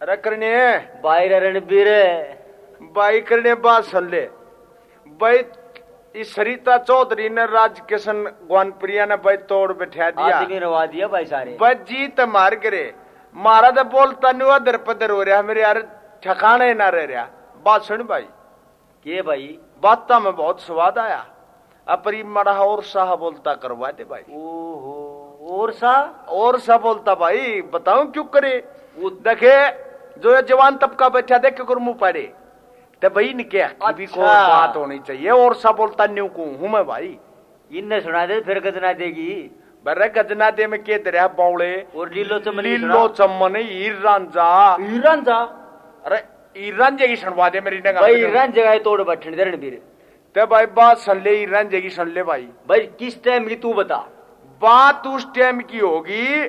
अरे करने भाई रणबीर भाई करने बात सुन ले भाई। इस सरिता चौधरी ने राज किशन ग्वानप्रिया ने भाई तोड़ बैठा दिया, आदमी रवा दिया भाई सारे। भाई जीत मार करे मारा तो बोलता नहीं हुआ दर पदर हो रहा मेरे यार ठिकाने ना रह रहा। बात सुन भाई। के भाई बात में बहुत स्वाद आया। अपरी मड़ा और साह बोलता करवा दे भाई। ओहो और सा बोलता भाई बताऊं क्यों करे। वो देखे जो ये जवान तबका बैठा देख के मुंह पड़े तो भाई ने क्या अभी को बात होनी चाहिए। और सा बोलता न्यू को हूं मैं भाई। इनने सुना दे फिर गजना देगी। बरे गजना दे में के दरिया बावले और लीलो चमन हीर रांझा। अरे हीर रांझे की सुनवा दे मेरी नगा भाई। रांझे का तोड़ बैठने दे रणबीर ते भाई। बात सुन ले हीर रांझे की सुन ले भाई। भाई किस टाइम की तू बता। बात उस टाइम की होगी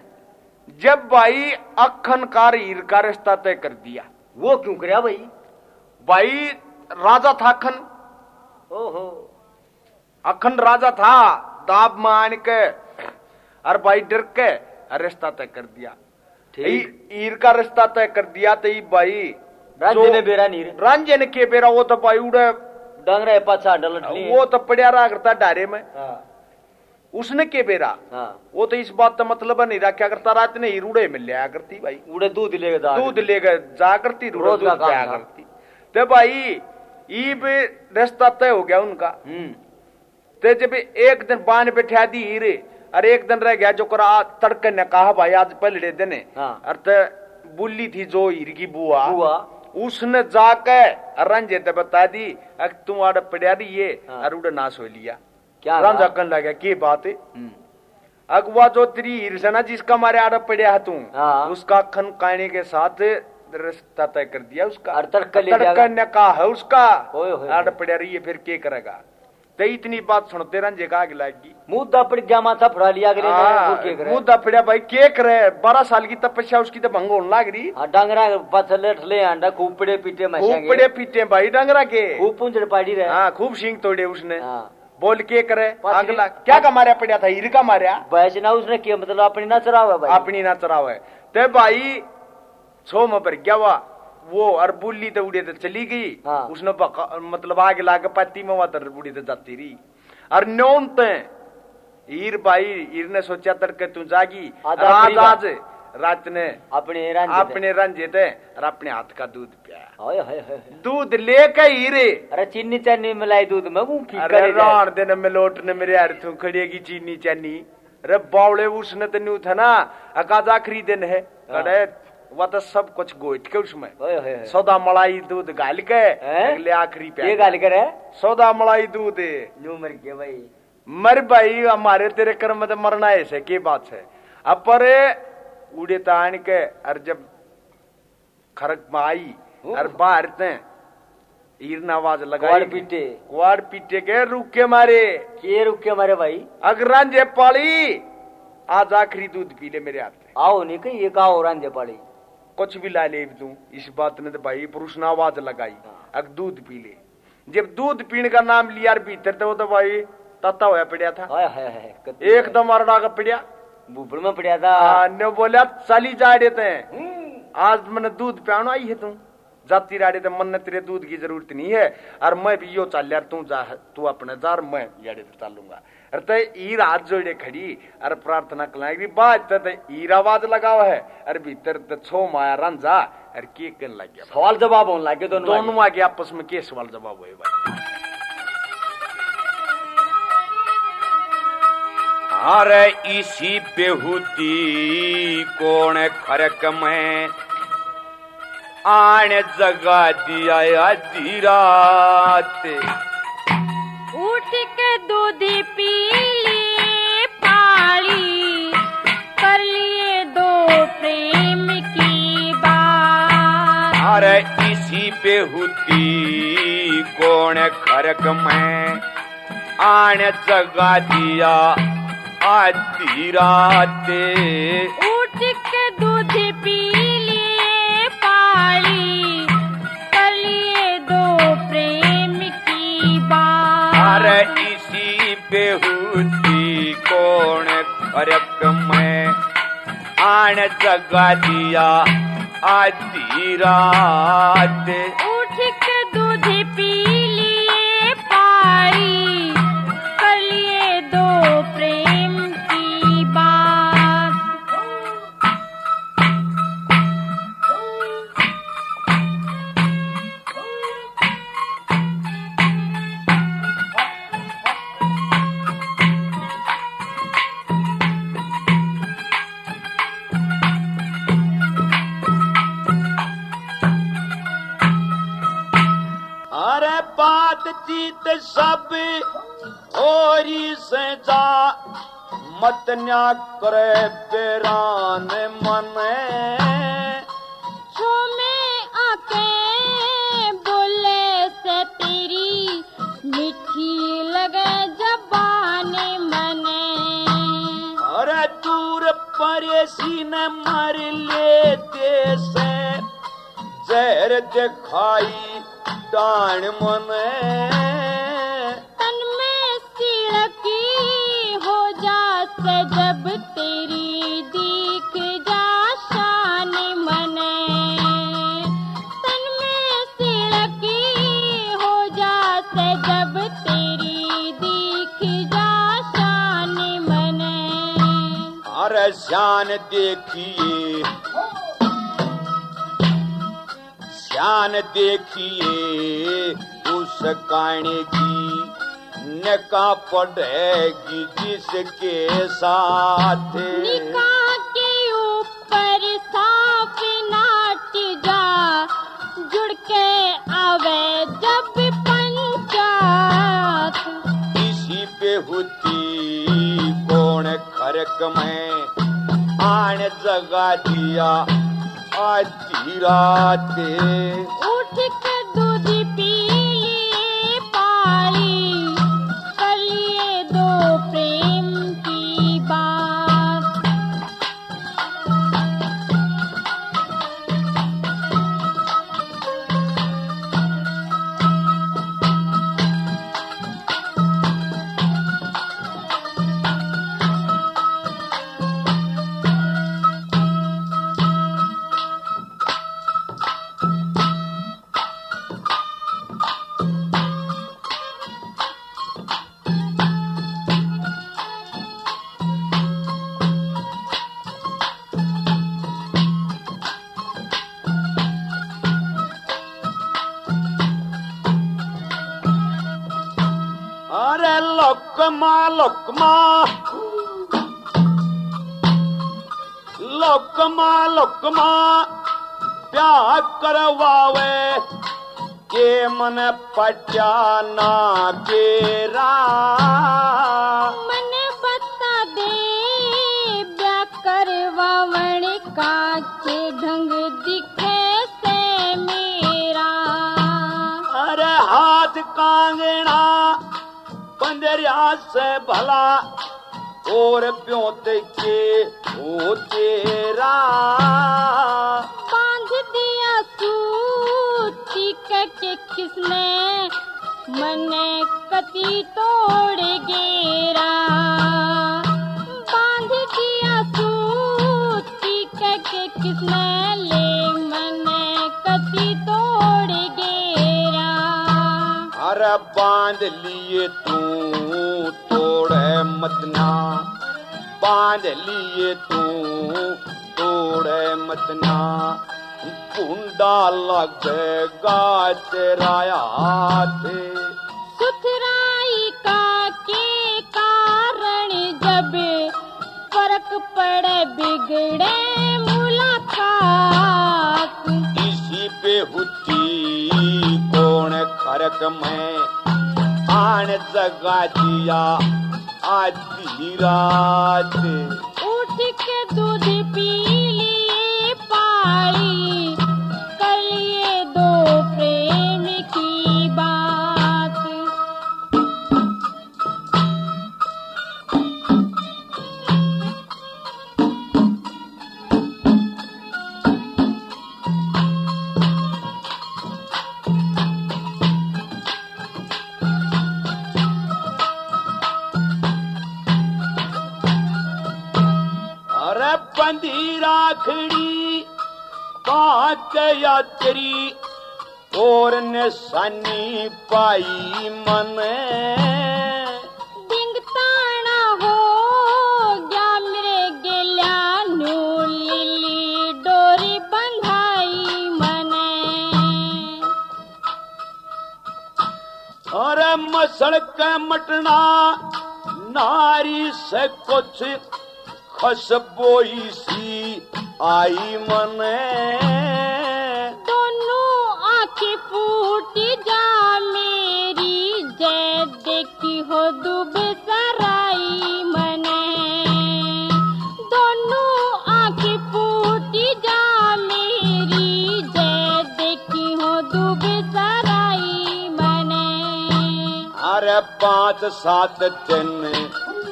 जब भाई अखन कार हीर का रिश्ता तय कर दिया। वो क्यों कराया भाई। भाई राजा था अखन। ओहो अखन राजा था दाब मान के और भाई डर के रिश्ता तय कर दिया। हीर का रिश्ता तय कर दिया तो भाई रांझे ने बेरा नीर रांझे ने के बेरा वो तो भाई उड़े डंगरे पाछा डलटली वो तो पड़िया रहा करता डारे में। उसने के बेरा वो तो इस बात का मतलब नहीं रहा क्या करता रात ने हीरूड़े मिल लिया करती भाई। उड़े दूध लेगा जा करती रोज का करती तो भाई ईब रिश्ता तय हो गया उनका। तो जब एक दिन बान बैठा दी हीरे और एक दिन रह गया जो करा तड़के ने कहा भाई आज पहले दिन और बुल्ली थी जो हीर की बुआ उसने जाके रंजे ते बता दी तू आड़ पड़ा रही है और उड़े नाश हो लिया। क्या रांझा कन लगा की बात है। अगवा जो तेरी हीर से ना जिसका मारे आड़ पड़ा है तू उसका खन काने के साथ रिश्ता तय कर दिया उसका। तड़का ने कहा है उसका आड़ पड़ा रही है फिर क्या करेगा। तो इतनी बात सुनते रंजे का आगे लागी मुद्दा पड़ गया माथा फड़ा लिया मुद्दा पड़ा भाई के करे 12 साल की तपस्या उसकी तो भंग होने लग रही। डांगरा पथले अंडा खूब पड़े पीटे भाई डांगरा के खूब पूंजड़ पाड़ी रहे। खूब सिंग तोड़े उसने। बोल के करे अगला क्या का मारा पड़ा था हीर का मारा वैसे ना उसने क्या मतलब अपनी ना चरावा भाई। अपनी ना चरावा ते भाई छो में पर गया हुआ वो और बुल्ली तो उड़े तो चली गई। उसने मतलब आगे लाके पत्ती में वहां बुढ़ी तो जाती रही और न्योन ते हीर भाई हीर ने सोचा तड़के तू जागी आज रात ने अपने रंजे थे और अपने हाथ का दूध पिया। दूध लेके हीरे अरे चीनी चीनी मिलाई दूध में राण दिन में लौट ने मेरे यार तू खड़ेगी चीनी चीनी। अरे बावड़े उसने तो न्यू था ना अकाज आखिरी दिन है वह तो सब कुछ गोइट के उसमें सौदा मलाई दूध गाल के अगले आखिरी पे गाल कर सौदा मलाई दूध न्यू मर गया भाई। मर भाई हमारे तेरे कर्म में मरना ऐसे की बात है। अब पर उड़े तान के और जब खरक में आई और बाहर हीर ने आवाज लगाई कुआड़ पीटे के रुके मारे भाई। अगर रांझे पाली आज आखिरी दूध पी ले मेरे हाथ में आओ नहीं कहीं ये कहा हो रांझे पाली कुछ भी ला ले तू। इस बात ने तो भाई पुरुष ने आवाज लगाई अगर दूध पी ले। जब दूध पीने का नाम लिया भीतर तो वो तो भाई ताता होया पड़ा था एकदम अरड़ा का पड़ा बुबड़ में पड़ा था। ने बोला चली जा देते हैं आज मैंने दूध पियानो आई है तू जाती राड़े तो मन ने तेरे दूध की जरूरत नहीं है और मैं भी यो चल यार तू जा तू अपने जार मैं यारे तो चलूंगा। अरे हीर हाथ जोड़े खड़ी अरे प्रार्थना कलाएगी बात हीर आवाज लगावा है अरे भीतर तो छो माया रंजा अरे के कहने लग गया सवाल जवाब होने लगे दोनों आगे आपस में के सवाल जवाब हुए भाई। अरे इसी बेहूती कौन खरक में आने जगा दिया आधी रात उठ के दूध पी लिए पाली कर लिए दो प्रेम की बात। अरे इसी बेहूती कौन खरक में आने जगा दिया आधी रात उठ के दूध पी लिए पाली कर लिए दो प्रेम की बात। अरे इसी बेहूती कौन फर्क में आन जगा दिया आधी रात। उठ के दूध पी लिए पाली, कर लिए दो प्रेम की बात। अरे बातचीत सब होरी से जा, मत न्या करे बेरान मने। छो में आके बोले से तेरी मीठी लगे जबाने मने। अरे दूर परेशी न मर लेते से, जहर दिखाई डाण मने। तन में सिड़की हो जासे जब तेरी दिख जा शान मने। तन में सिड़की हो जासे जब तेरी दिख जा शान मने। अरे शान देखिए, शान देखिए उस कहानी की, निका पड़ेगी जिसके साथ। निकाह के ऊपर साफ नाट जा, जुड़ के आवे जब पंचायत। इसी पे होती कौन खरक में, आन जगा दिया आधी रात। उठ के दूध पी लिए पाली, कर लिए दो प्रेम की बात। अरे लोकमा लोकमा लोकमा लोकमा, प्यार करवावे के मन पचाना बेरा। मन बता दे ब्याह करवावण का के ढंग दिखे से मेरा। अरे हाथ कांगना पंदरिया से भला, और ब्योत के हो तेरा। बांध दिया सूची के किसने, मने कती तोड़ गेरा। बांध दिया सूची के किसने, ले मने कती तोड़ गेरा। अरे बांध लिए तू तोड़े मतना, बांध लिए तू तोड़े मतना। कुंडा लगेगा तेरा हाथ। सुथराई का के कारण जब फर्क पड़े बिगड़े मुलाकात। इसी पे होती कौन खरक में, आन जगा दिया आधी रात। उठ के दूध पी लिए पाली, कर लिए दो प्रेम की बात। बंधी राखड़ी आज्ञा तेरी और निशानी पाई मन डिंगताना हो गया मेरे गेल्या लीली डोरी बंधाई मने अरे मसल के मटना नारी से कुछ खसबोई सी आई मने दोनों आंखें फूटी जा मेरी जय देखी हो डूब सराई मने दोनों आंखें फूटी जा मेरी जय देखी हो डूब सराई मने अरे 5-7 दिन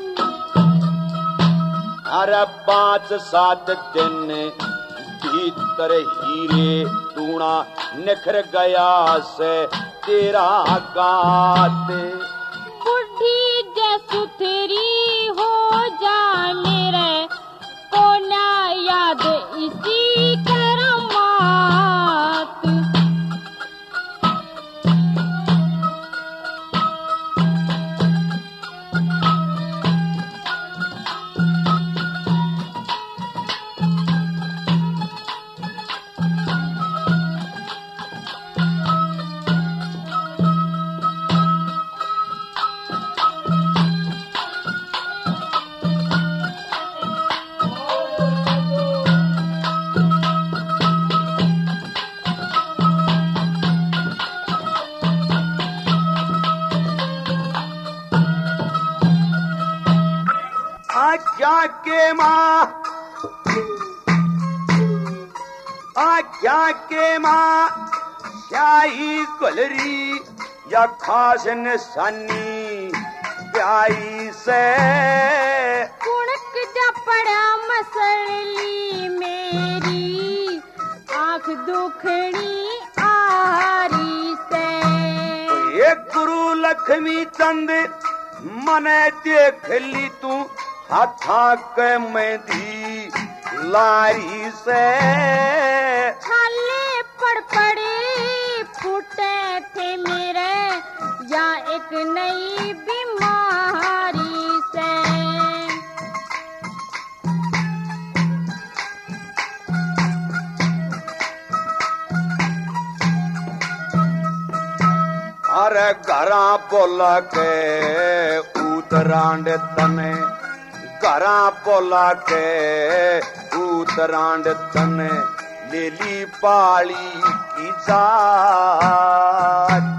अरे 5-7 दिन भीतर हीरे टूणा निखर गया से तेरा गाते बुढ़ी जसुथरी हो जा मेरे कोना याद इसी करमात आज्ञा के माँ शाही गुलरी या खास निशानी प्याई से कुणक जा पड़ा मसली मेरी आंख दुखड़ी आरी से ये गुरु लक्ष्मी चंद मने देख ली तू हाथा के मेहंदी लारी से छाले पड़ पड़े फूटे थे मेरे या एक नई बीमारी से अरे घरा बोला के उतरांड तने घरा बोला के उतरांड तने लेली पाली की जात